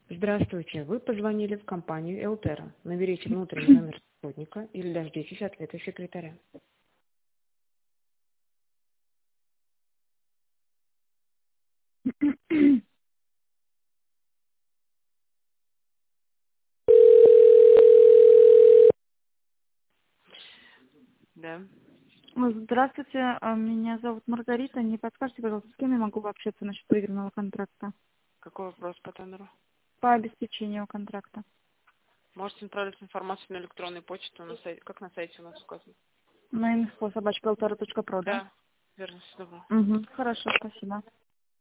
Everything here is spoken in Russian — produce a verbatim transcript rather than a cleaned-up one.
Здравствуйте, вы позвонили в компанию Элтера. Наберите внутренний номер сотрудника или дождитесь ответа секретаря. Да. Здравствуйте, а, меня зовут Маргарита. Не подскажете, пожалуйста, с кем я могу общаться насчет выигранного контракта? Какой вопрос по тендеру? По обеспечению контракта. Можете направить информацию на электронную почту, на сайте, как на сайте у нас указано. На info собачка элтера точка про, да? Да, верно, все добро. Угу. Хорошо, спасибо.